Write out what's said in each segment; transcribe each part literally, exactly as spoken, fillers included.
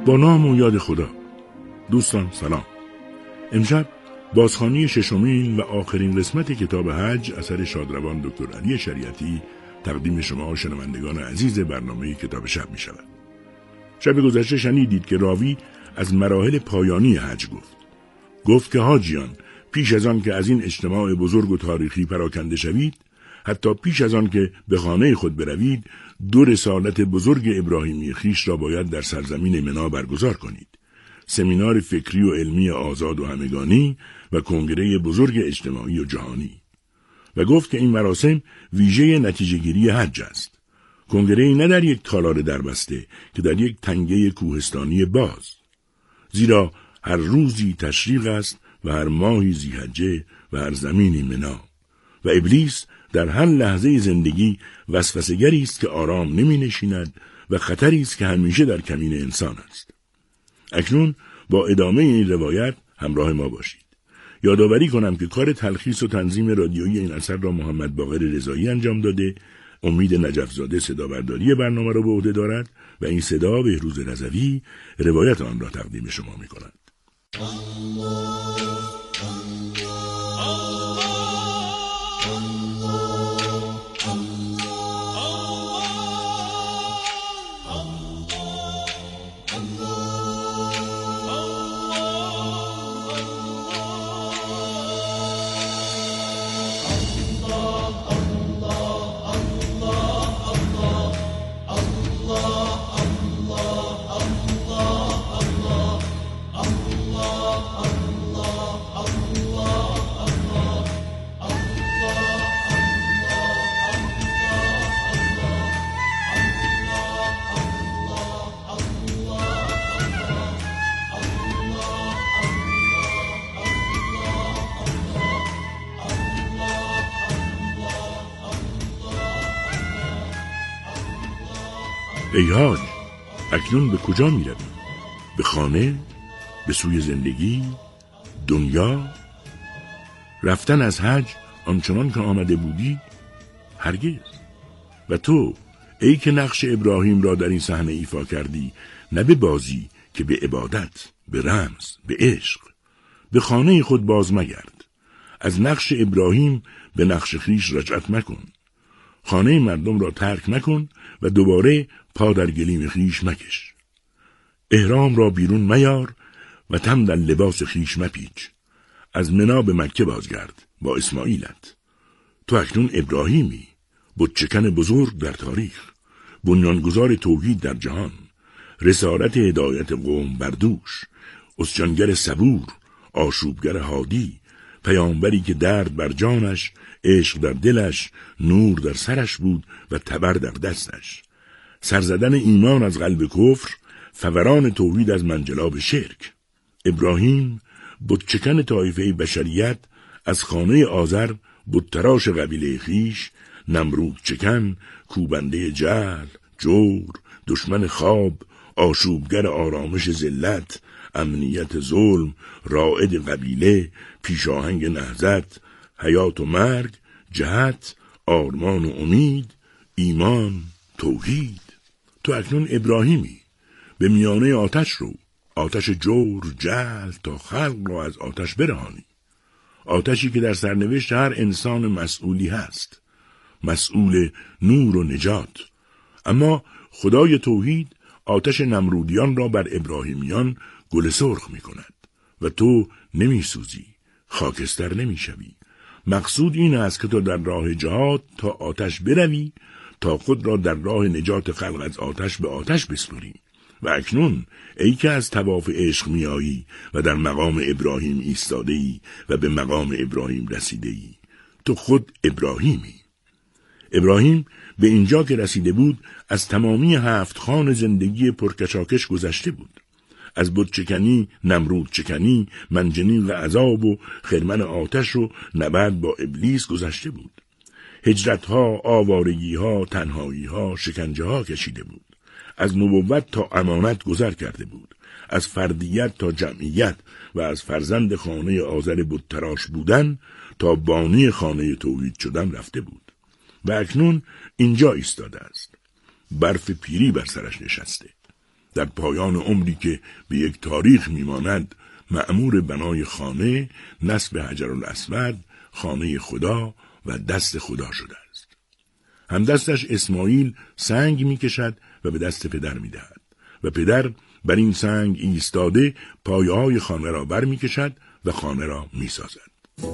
با نام و یاد خدا. دوستان سلام. امشب بازخوانی ششمین و آخرین قسمت کتاب حج اثر شادروان دکتر علی شریعتی تقدیم شما شنوندگان عزیز برنامه کتاب شب می شود. شب گذشته شنیدید که راوی از مراحل پایانی حج گفت. گفت که حاجیان پیش از آن که از این اجتماع بزرگ و تاریخی پراکنده شوید، حتی پیش از آن که به خانه خود بروید، دو رسالت بزرگ ابراهیمی خویش را باید در سرزمین منا برگزار کنید. سمینار فکری و علمی آزاد و همگانی و کنگره بزرگ اجتماعی و جهانی. و گفت که این مراسم ویژه نتیجه گیری حج است. کنگره‌ای نه در یک تالار دربسته که در یک تنگه کوهستانی باز. زیرا هر روزی تشریق است و هر ماهی ذی‌حجه و هر زمینی منا. و ابلیس در هر لحظه زندگی وسوسه‌گری است که آرام نمی نشیند و خطری است که همیشه در کمین انسان است. اکنون با ادامه این روایت همراه ما باشید. یادآوری کنم که کار تلخیص و تنظیم رادیویی این اثر را محمد باقر رضایی انجام داده. امید نجفزاده صدا برداری برنامه را به عهده دارد و این صدا بهروز رضوی روایت آن را تقدیم شما می کند. ای حاج، اکنون به کجا می روی؟ به خانه؟ به سوی زندگی؟ دنیا؟ رفتن از حج آنچنان که آمده بودی؟ هرگز. و تو ای که نقش ابراهیم را در این صحنه ایفا کردی، نه به بازی که به عبادت، به رمز، به عشق. به خانه خود باز مگرد. از نقش ابراهیم به نقش خویش رجعت مکن. خانه مردم را ترک مکن و دوباره پا در گلیم خویش مکش. احرام را بیرون میار و تن در لباس خویش مپیچ. از منا به مکه بازگرد با اسماعیلت. تو اکنون ابراهیمی، بتچکن بزرگ در تاریخ، بنیانگذار توحید در جهان، رسالت هدایت قوم بر دوش، اسیانگر صبور، آشوبگر هادی، پیامبری که درد بر جانش، عشق در دلش، نور در سرش بود و تبر در دستش. سرزدن ایمان از قلب کفر، فوران توحید از منجلاب شرک. ابراهیم بتچکن طایفه بشریت، از خانه آذر بتتراش قبیله خویش، نمرود چکن، کوبنده جهل، جور، دشمن خواب، آشوبگر آرامش ذلت، امنیت ظلم، رائد قبیله، پیشاهنگ نهضت، حیات و مرگ، جهت، آرمان و امید، ایمان، توحید. تو اکنون ابراهیمی، به میانه آتش رو، آتش جور، جهل، تا خلق را از آتش برهانی. آتشی که در سرنوشت هر انسان مسئولی هست، مسئول نور و نجات. اما خدای توحید آتش نمرودیان را بر ابراهیمیان گل سرخ می کند و تو نمی سوزی، خاکستر نمی شوی. مقصود این است که تو در راه جهاد تا آتش بروی، تا خود را در راه نجات خلق از آتش به آتش بسپری. و اکنون ای که از طواف عشق می آیی و در مقام ابراهیم ایستاده ای و به مقام ابراهیم رسیده ای، تو خود ابراهیمی. ابراهیم به اینجا که رسیده بود از تمامی هفت خان زندگی پرکشاکش گذشته بود. از بتچکنی، نمرود چکنی، منجنیق و عذاب و خرمن آتش و نبرد با ابلیس گذشته بود. هجرتها، آوارگیها، تنهاییها، شکنجهها کشیده بود. از نبوت تا امانت گذر کرده بود. از فردیت تا جمعیت و از فرزند خانه آذر بتتراش بودن تا بانی خانه توحید شدن رفته بود. و اکنون اینجا ایستاده است. برف پیری بر سرش نشسته. در پایان عمری که به یک تاریخ میماند مأمور بنای خانه، نصب حجرالاسود، خانه خدا و دست خدا شده است. همدستش اسماعیل سنگ میکشد و به دست پدر میدهد و پدر بر این سنگ ایستاده پایه‌های خانه را بر میکشد و خانه را میسازد.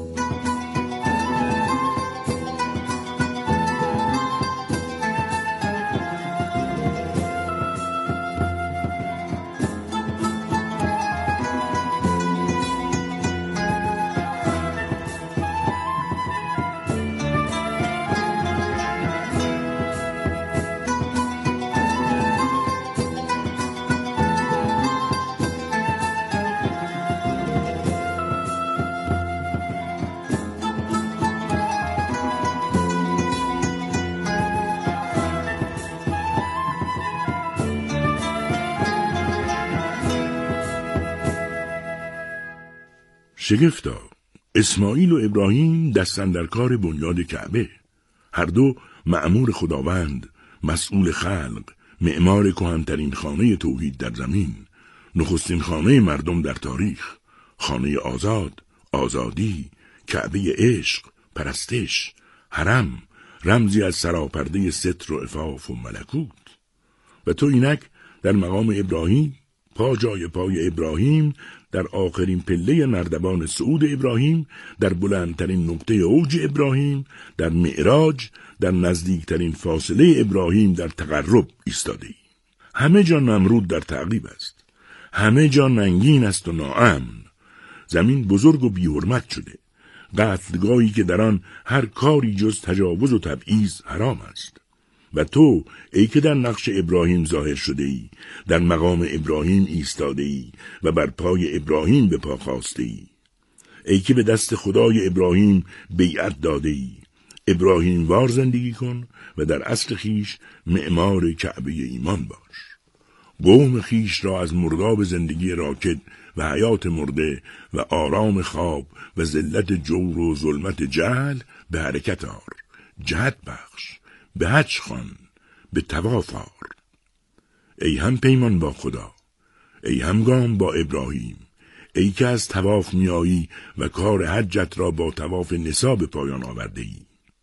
شگفتا، اسماعیل و ابراهیم دستن در کار بنیاد کعبه، هر دو مأمور خداوند، مسئول خلق، معمار کهن‌ترین خانه توحید در زمین، نخستین خانه مردم در تاریخ، خانه آزاد، آزادی، کعبه عشق، پرستش، حرم، رمزی از سراپرده ستر و عفاف و ملکوت. و تو اینک در مقام ابراهیم، پا جای پای ابراهیم، در آخرین پله نردبان صعود ابراهیم، در بلندترین نقطه اوج ابراهیم، در معراج، در نزدیکترین فاصله ابراهیم در تقرب ایستاده ای. همه جا نمرود در تعقیب است، همه جا ننگین است و ناامن. زمین بزرگ و بی‌حرمت شده، قتلگاهی که در آن هر کاری جز تجاوز و تبعیض حرام است. و تو ای که در نقش ابراهیم ظاهر شده ای، در مقام ابراهیم ایستاده ای و بر پای ابراهیم به پا خاسته ای، ای که به دست خدای ابراهیم بیعت داده ای، ابراهیم وار زندگی کن و در اصل خیش معمار کعبه ایمان باش. قوم خیش را از مرداب زندگی راکد و حیات مرده و آرام خواب و ذلت جور و ظلمت جهل به حرکت آر، جهت بخش، به حج خوان، به طواف آر. ای هم پیمان با خدا، ای همگام با ابراهیم، ای که از طواف میایی و کار حجت را با طواف نسا به پایان آورده ای،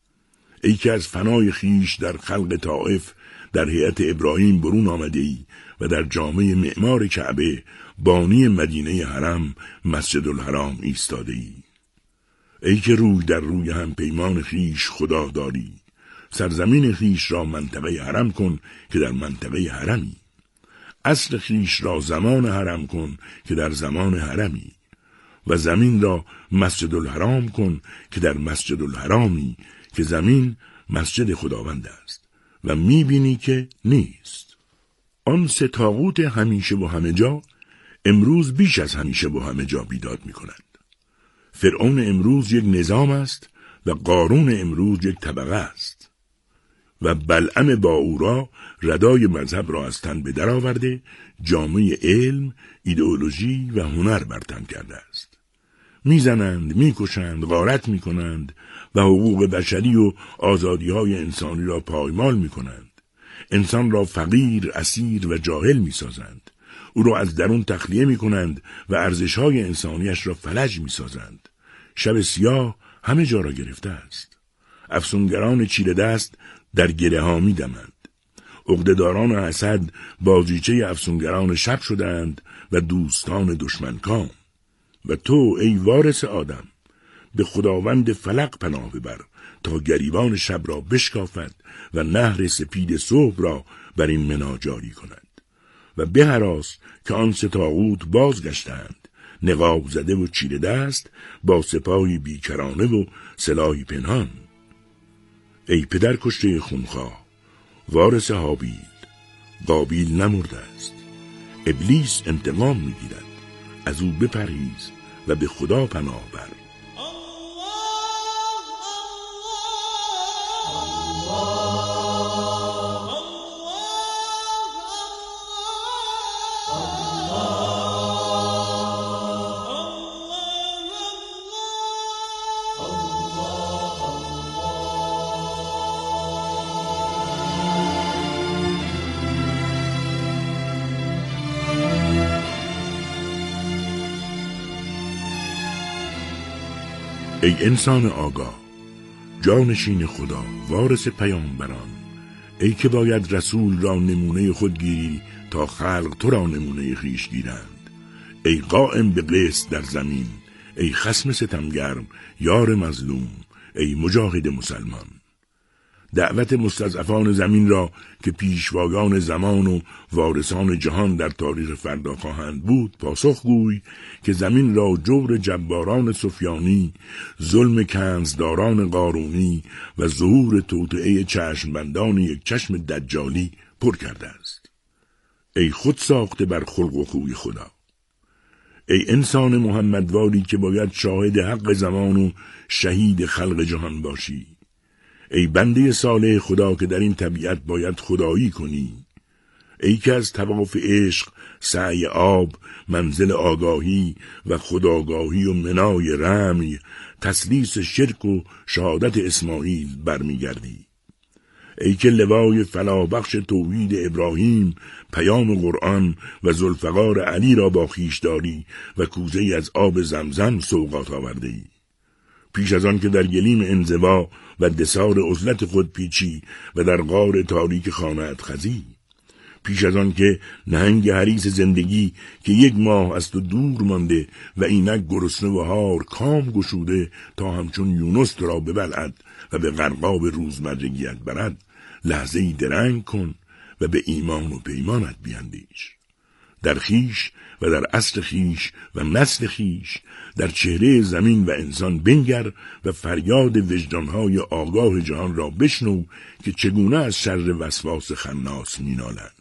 ای که از فنای خیش در خلق طائف در هیئت ابراهیم برون آمده ای و در جامعه معمار کعبه بانی مدینه حرم مسجد الحرام ایستاده ای، ای که روی در روی هم پیمان خیش خدا داری، سرزمین خیش را منطقه حرم کن که در منطقه حرمی، اصل خیش را زمان حرم کن که در زمان حرمی، و زمین را مسجد الحرام کن که در مسجد الحرامی، که زمین مسجد خداوند است و میبینی که نیست. آن سه طاغوت همیشه و همه جا امروز بیش از همیشه و همه جا بیداد میکنند. فرعون امروز یک نظام است و قارون امروز یک طبقه است و بلعم باورا ردای مذهب را از تن به در آورده، جامعه علم، ایدئولوژی و هنر بر تن کرده است. میزنند، میکشند، غارت میکنند و حقوق بشری و آزادی‌های انسانی را پایمال میکنند. انسان را فقیر، اسیر و جاهل میسازند. او را از درون تخلیه میکنند و ارزش‌های انسانیش را فلج میسازند. شب سیاه همه جا را گرفته است. افسونگران چیره دست در گره ها می دمند. عقده‌داران حسد بازیچه افسونگران شب شدند و دوستان دشمن کام. و تو ای وارث آدم به خداوند فلق پناه ببر تا گریبان شب را بشکافد و نهر سپید صبح را بر این منا جاری کند. و بهراس که آن سه طاغوت بازگشتند، نقاب زده و چیره دست، با سپاهی بیکرانه و سلاحی پنهان. ای پدر کشته خونخواه، وارث هابیل، قابیل نمرده است. ابلیس انتقام میگیرد، از او بپرهیز و به خدا پناه بر. ای انسان آگاه، جانشین خدا، وارث پیامبران، ای که باید رسول را نمونه خود گیری تا خلق تو را نمونه خویش گیرند. ای قائم به قسط در زمین، ای خصم ستمگرم، یار مظلوم، ای مجاهد مسلمان. دعوت مستضعفان زمین را که پیشوایان زمان و وارثان جهان در تاریخ فردا خواهند بود پاسخ گوی که زمین را جور جباران سفیانی، ظلم کنزداران قارونی و ظهور توطئه چشمبندان یک چشم دجالی پر کرده است. ای خود ساخته بر خلق و خوی خدا، ای انسان محمدواری که باید شاهد حق زمان و شهید خلق جهان باشی، ای بنده صالح خدا که در این طبیعت باید خدایی کنی، ای که از طواف عشق، سعی آب، منزل آگاهی و خداگاهی و منای رمی، تسلیس شرک و شهادت اسماعیل برمیگردی، ای که لوای فلاحبخش توحید ابراهیم، پیام قرآن و ذوالفقار علی را با خویش داری و کوزه‌ای از آب زمزم سوغات آورده ای. پیش از آن که در گلیم انزوا و دسار عزلت خود پیچی و در غار تاریک خانه‌ات خزی، پیش از آن که نهنگ حریص زندگی که یک ماه از تو دور مانده و اینک گرسنه و هار کام گشوده تا همچون یونس تو را ببلعد و به غرقاب روزمرگیت برد، لحظه‌ای درنگ کن و به ایمان و پیمانت بیندیش. در خیش و در اصل خیش و نسل خیش، در چهره زمین و انسان بنگر و فریاد وجدانهای آگاه جهان را بشنو که چگونه از شر وسواس خناس مینالند.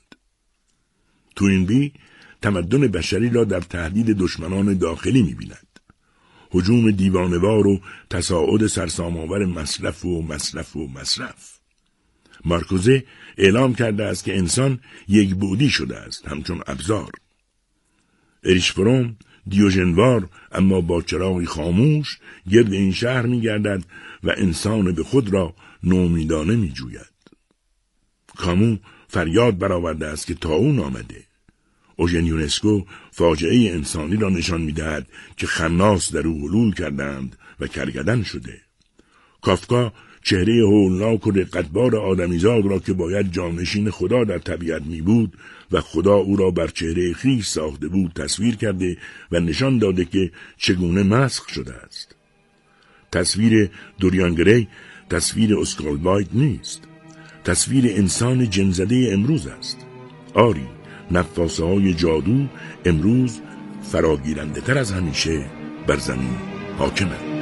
توینبی تمدن بشری را در تهدید دشمنان داخلی می‌بیند. هجوم دیوانوار و تصاعد سرسام‌آور مصرف و مصرف و مصرف. مارکوزه اعلام کرده است که انسان یک بعدی شده است، همچون ابزار. اریش فروم دیوژنوار اما با چراغی خاموش گرد این شهر می‌گردد و انسان به خود را نومیدانه می‌جوید. کامو فریاد برآورده است که طاعون آمده. اوژن یونسکو فاجعه انسانی را نشان می‌دهد که خناس در او حلول کردند و کرگدن شده. کافکا چهره هولناک و رقتبار آدمیزاد را که باید جانشین خدا در طبیعت می بود و خدا او را بر چهره خویش ساخته بود تصویر کرده و نشان داده که چگونه مسخ شده است. تصویر دوریان گری تصویر اسکال وایت نیست. تصویر انسان جن‌زده امروز است. آری، نفاسه های جادو امروز فراگیرنده تر از همیشه بر زمین حاکمند.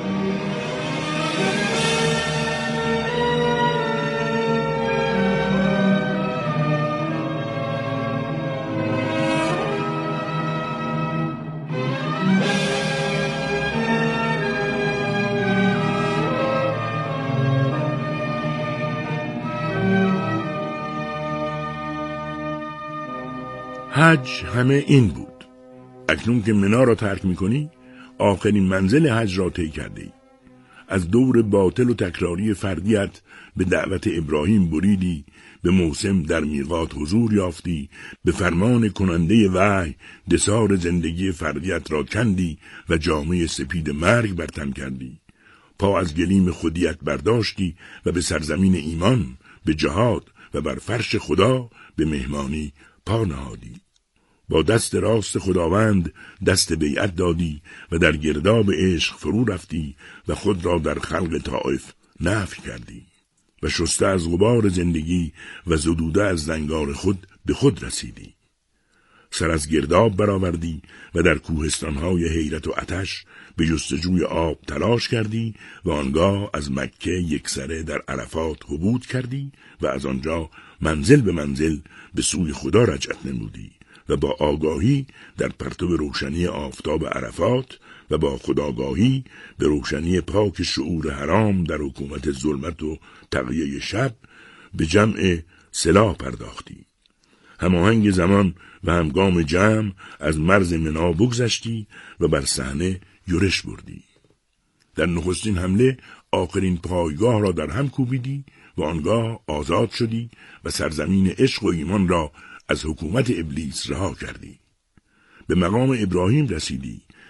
حج همه این بود. اکنون که منا را ترک می‌کنی، آخرین منزل حج را طی کرده ای. از دور باطل و تکراری فردیت به دعوت ابراهیم بریدی، به موسم در میقات حضور یافتی، به فرمان کننده وحی دسار زندگی فردیت را کندی و جامه سپید مرگ بر تن کردی. پا از گلیم خودیت برداشتی و به سرزمین ایمان، به جهاد و بر فرش خدا به مهمانی پا نهادی. با دست راست خداوند دست بیعت دادی و در گرداب عشق فرو رفتی و خود را در خلق طائف نفی کردی و شسته از غبار زندگی و زدوده از زنگار خود به خود رسیدی. سر از گرداب برآوردی و در کوهستانهای حیرت و آتش به جستجوی آب تلاش کردی و آنگاه از مکه یکسره در عرفات حبوط کردی و از آنجا منزل به منزل به سوی خدا رجعت نمودی و با آگاهی در پرتو روشنی آفتاب عرفات و با خودآگاهی به روشنی پاک شعور حرام در حکومت ظلمت و تقیه شب به جمع سلاح پرداختی. هماهنگ زمان و همگام جمع از مرز منا بگذشتی و بر صحنه یورش بردی. در نخستین حمله آخرین پایگاه را در هم کوبیدی و آنگاه آزاد شدی و سرزمین عشق و ایمان را از حکومت ابلیس رها کردی. به مقام ابراهیم رسیدی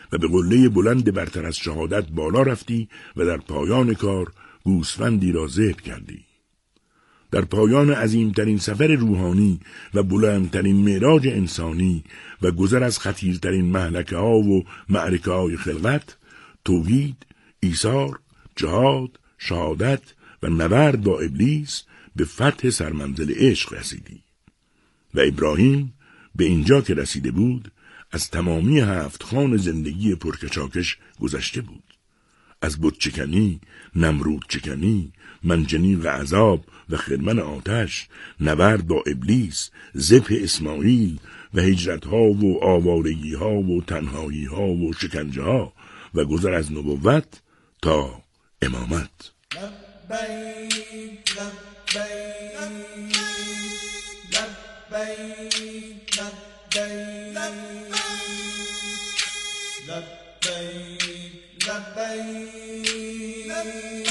و به قله بلند برتر از شهادت بالا رفتی و در پایان کار گوسفندی را ذبح کردی. در پایان عظیمترین سفر روحانی و بلندترین معراج انسانی و گذر از خطیرترین مهلکه ها و معرکه های خلقت، توحید، ایثار، جهاد، شهادت و نبرد با ابلیس، به فتح سرمنزل عشق رسیدی. و ابراهیم به اینجا که رسیده بود، از تمامی هفت خوان زندگی پرکشاکش گذشته بود. از بت چکنی، نمرود چکنی، منجنیق عذاب و خرمن آتش، نبرد با ابلیس، ذبح اسماعیل و هجرتها و آوارگیها و تنهاییها و شکنجهها و گذر از نبوت تا امامت. لبیک لبیک لبیک لبیک لبیک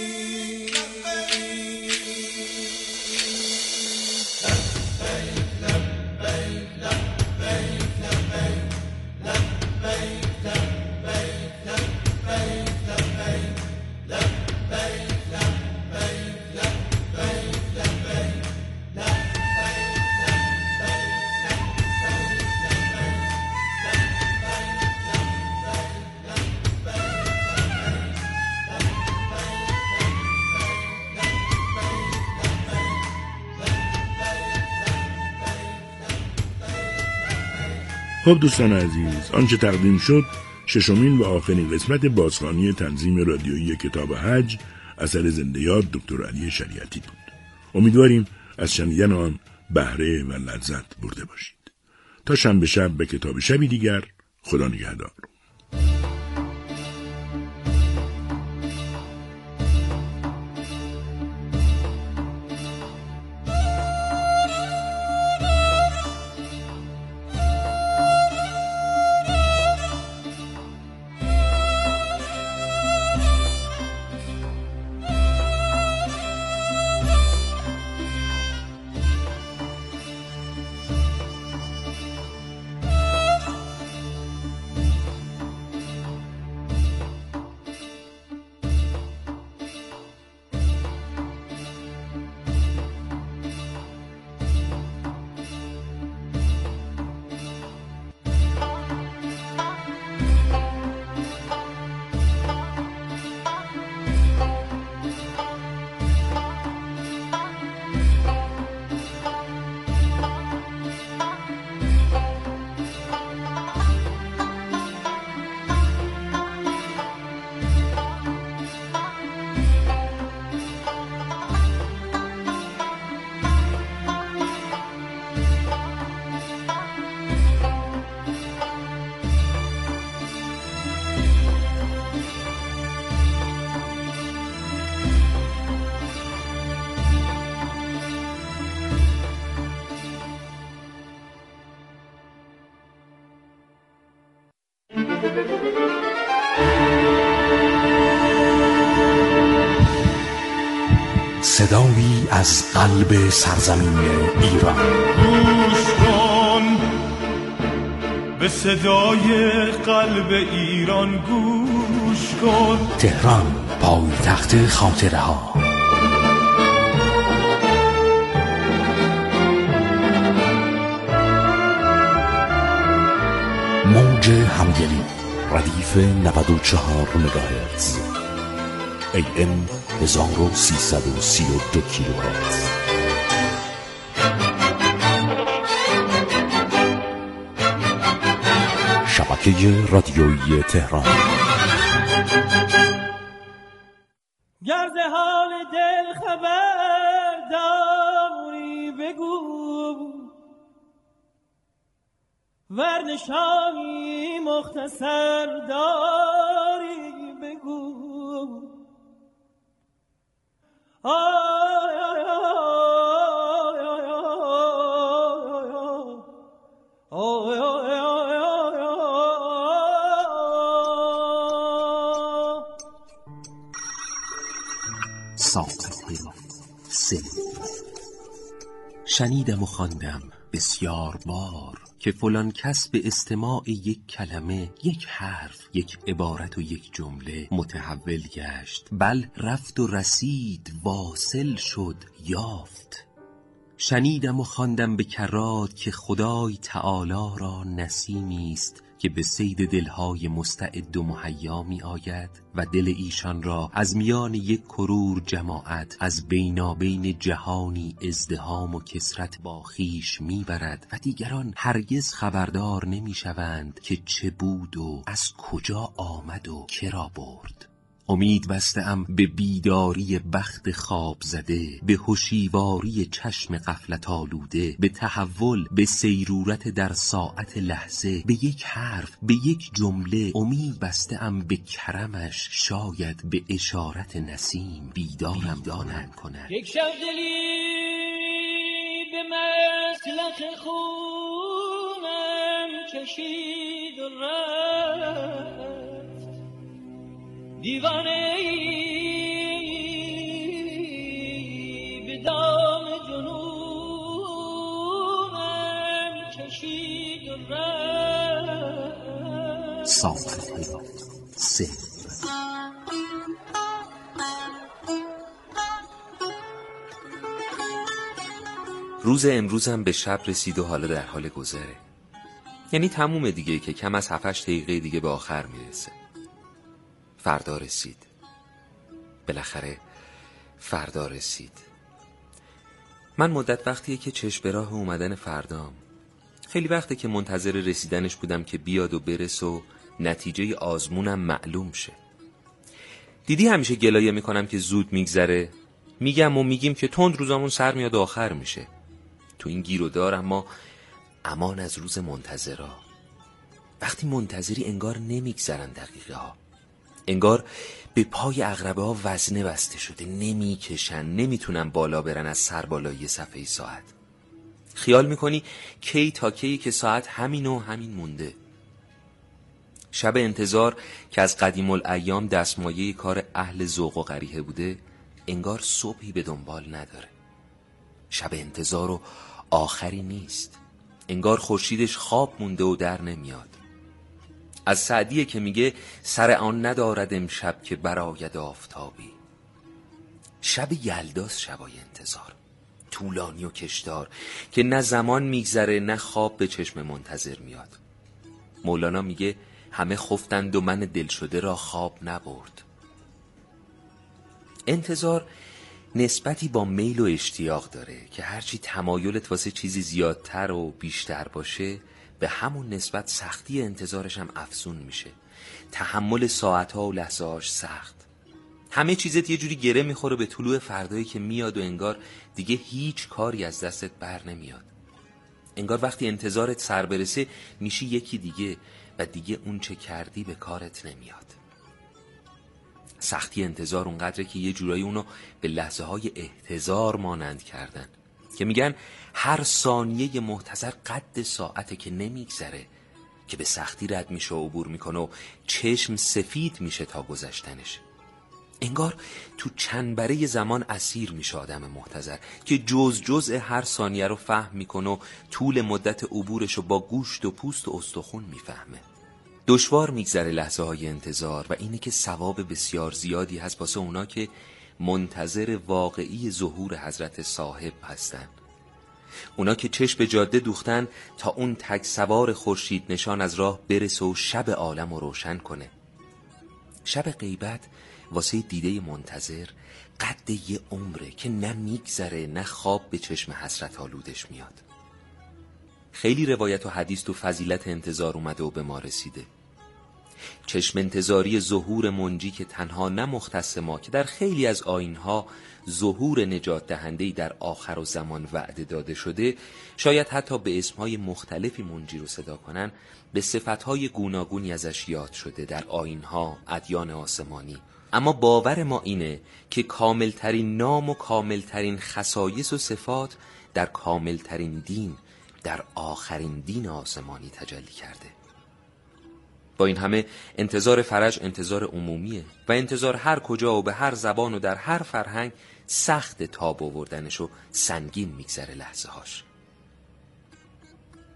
خب دوستان عزیز، آنچه تقدیم شد ششمین و آخرین قسمت بازخوانی تنظیم رادیویی کتاب حج اثر زنده یاد دکتر علی شریعتی بود. امیدواریم از شنیدن آن بهره و لذت برده باشید. تا شنبه شب به کتاب شبی دیگر، خدا نگهدار. صدایی از قلب سرزمین ایران. گوش کن به صدای قلب ایران، گوش کن. تهران، پایتخت خاطره ها. موج همدلی، ردیف نود و چهار مگاهرتز، ای ام هزار و سیصد و سی و دو کیلوهرتز. شبکه رادیویی تهران. گر ز حال دل خبر داری بگو، ور نشانی مختصر داری بگو. آی آی آی آی آی آی ساعت سه شنیدم و خواندم بسیار بار، که فلان کس به استماع یک کلمه، یک حرف، یک عبارت و یک جمله متحول گشت، بل رفت و رسید، واصل شد، یافت. شنیدم و خواندم به کرات که خدای تعالی را نسیمی است که به صید دلهای مستعد و مهیا می آید و دل ایشان را از میان یک کرور جماعت از بینابین جهانی ازدحام و کثرت با خویش می برد و دیگران هرگز خبردار نمی شوند که چه بود و از کجا آمد و کرا برد. امید بسته‌ام به بیداری بخت خواب زده، به هوشیواری چشم غفلت آلوده، به تحول، به سیرورت در ساعت لحظه، به یک حرف، به یک جمله. امید بسته‌ام به کرمش، شاید به اشارت نسیم بیدارم دانم کند. یک شب دلی به مسلخ خونم کشید و رفت، دیوانه ای به دام جنونم کشید و رفت. صافت سه روز امروزم به شب رسید و حالا در حال گذره. یعنی تموم دیگه که کم از هفت هشت دقیقه دیگه به آخر میرسه. فردا رسید. بالاخره فردا رسید. من مدت وقتیه که چشم به راه اومدن فردام. خیلی وقته که منتظر رسیدنش بودم که بیاد و برس و نتیجه آزمونم معلوم شه. دیدی همیشه گلایه میکنم که زود میگذره؟ میگم و میگیم که تند روزامون سر میاد و آخر میشه. تو این گیر و دار اما امان از روز منتظرا. وقتی منتظری انگار نمیگذرن دقیقه ها، انگار به پای عقربه ها وزنه بسته شده، نمیکشن، نمیتونن بالا برن از سر بالای صفحه ساعت. خیال میکنی کی تا کی که ساعت همین و همین مونده. شب انتظار که از قدیم الایام دستمایه کار اهل ذوق و قریحه بوده، انگار صبحی به دنبال نداره. شب انتظار و آخری نیست، انگار خورشیدش خواب مونده و در نمیاد. از سعدیه که میگه سر آن ندارد امشب که براید آفتابی. شب یلداست شبای انتظار، طولانی و کشدار که نه زمان میگذره نه خواب به چشم منتظر میاد. مولانا میگه همه خفتند و من دل شده را خواب نبرد. انتظار نسبتی با میل و اشتیاق داره که هرچی تمایلت واسه چیزی زیادتر و بیشتر باشه، به همون نسبت سختی انتظارش هم افزون میشه. تحمل ساعتها و لحظه‌هاش سخت. همه چیزت یه جوری گره میخوره به طلوع فردایی که میاد و انگار دیگه هیچ کاری از دستت بر نمیاد. انگار وقتی انتظارت سر برسه میشی یکی دیگه و دیگه اون چه کردی به کارت نمیاد. سختی انتظار اونقدره که یه جورایی اونو به لحظه های احتضار مانند کردن که میگن هر ثانیه محتضر قد ساعته که نمیگذره، که به سختی رد میشه و عبور میکنه و چشم سفید میشه تا گذشتنش. انگار تو چنبره زمان اسیر میشه آدم محتضر که جز جز هر ثانیه رو فهم میکنه و طول مدت عبورش رو با گوشت و پوست و استخون میفهمه. دشوار میگذره لحظه های انتظار و اینه که ثواب بسیار زیادی هست واسه اونا که منتظر واقعی ظهور حضرت صاحب هستن. اونا که چشم به جاده دوختن تا اون تک سوار خورشید نشان از راه برسه و شب عالم رو روشن کنه. شب غیبت واسه دیده منتظر قد یه عمره که نه میگذره نه خواب به چشم حسرت آلودش میاد. خیلی روایت و حدیث تو فضیلت انتظار اومده و به ما رسیده. چشم انتظاری ظهور منجی که تنها نه مختص ما که در خیلی از آیین‌ها ظهور نجات دهنده‌ای در آخر و زمان وعده داده شده، شاید حتی به اسمهای مختلفی منجی رو صدا کنن، به صفتهای گوناگونی ازش یاد شده در آیین‌ها، ادیان آسمانی. اما باور ما اینه که کاملترین نام و کاملترین خصایص و صفات در کاملترین دین، در آخرین دین آسمانی تجلی کرده. با این همه انتظار فرج انتظار عمومیه و انتظار هر کجا و به هر زبان و در هر فرهنگ سخت تاب آوردنش و سنگین میگذره لحظه هاش.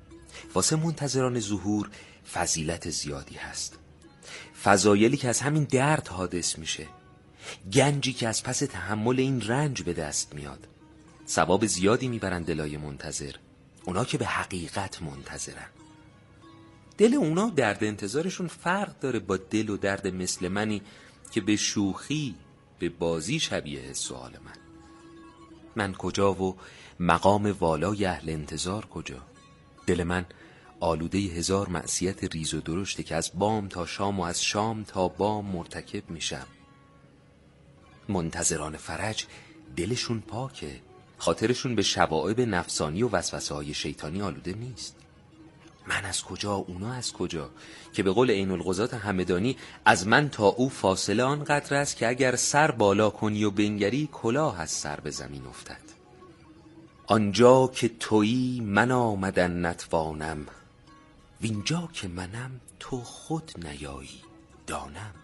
واسه منتظران ظهور فضیلت زیادی هست، فضایلی که از همین درد حادث میشه، گنجی که از پس تحمل این رنج به دست میاد، ثواب زیادی میبرن دلای منتظر، اونا که به حقیقت منتظرن. دل اونا درد انتظارشون فرق داره با دل و درد مثل منی که به شوخی به بازی شبیه سوال من. من کجا و مقام والای اهل انتظار کجا؟ دل من آلوده هزار معصیت ریز و درشته که از بام تا شام و از شام تا بام مرتکب میشم. منتظران فرج دلشون پاکه، خاطرشون به شوائب نفسانی و وسوسه های شیطانی آلوده نیست. من از کجا، اونا از کجا؟ که به قول عین الغزات همدانی از من تا او فاصله آنقدر است که اگر سر بالا کنی و بنگری کلاه از سر به زمین افتد. آنجا که تویی من آمدن نتوانم، وینجا که منم تو خود نیایی دانم.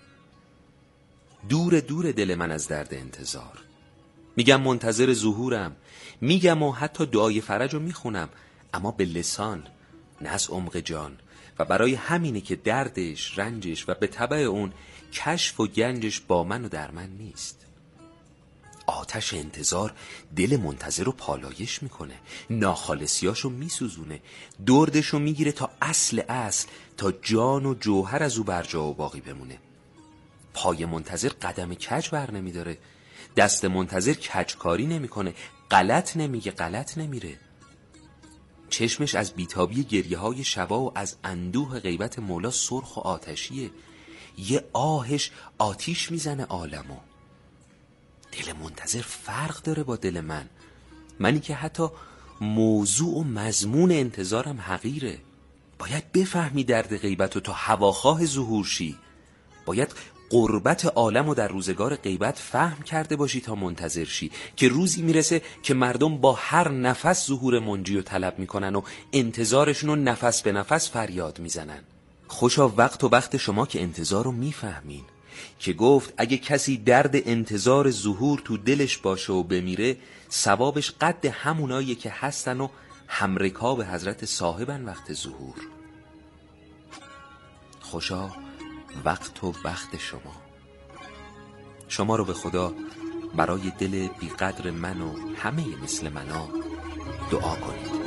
دور دور دل من از درد انتظار، میگم منتظر ظهورم، میگم و حتی دعای فرج رو میخونم، اما به لسان نه از عمق جان. و برای همینه که دردش، رنجش و به تبع اون کشف و گنجش با من و در من نیست. آتش انتظار دل منتظر رو پالایش میکنه، ناخالصیاشو میسوزونه، دردشو میگیره تا اصل اصل، تا جان و جوهر از او برجا و باقی بمونه. پای منتظر قدم کج بر نمیداره، دست منتظر کجکاری نمیکنه، غلط نمیگه، غلط نمیره. چشمش از بیتابی گریه های شبا و از اندوه غیبت مولا سرخ و آتشیه. یه آهش آتیش میزنه عالمو. دل منتظر فرق داره با دل من، منی که حتی موضوع و مضمون انتظارم حقیره. باید بفهمی درد غیبت و تا هواخواه ظهور شی. باید قربت عالم و در روزگار غیبت فهم کرده باشی تا منتظر شی که روزی میرسه که مردم با هر نفس ظهور منجی رو طلب میکنن و انتظارشون رو نفس به نفس فریاد میزنن. خوشا وقت و وقت شما که انتظار رو میفهمین، که گفت اگه کسی درد انتظار ظهور تو دلش باشه و بمیره، ثوابش قد همونایی که هستن و همرکاب حضرت صاحبن وقت ظهور. خوشا وقت و وقت شما. شما رو به خدا برای دل بیقدر من و همه مثل منا دعا کنید.